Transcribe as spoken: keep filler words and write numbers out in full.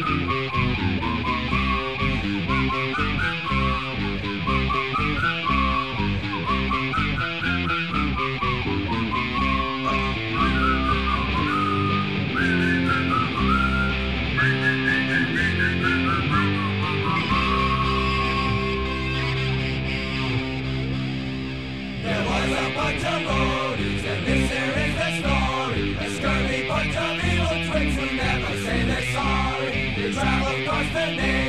bunch of roadies, and this here is the story. A scurvy bunch of evil twins who never say they're sorry. They travel across the nation.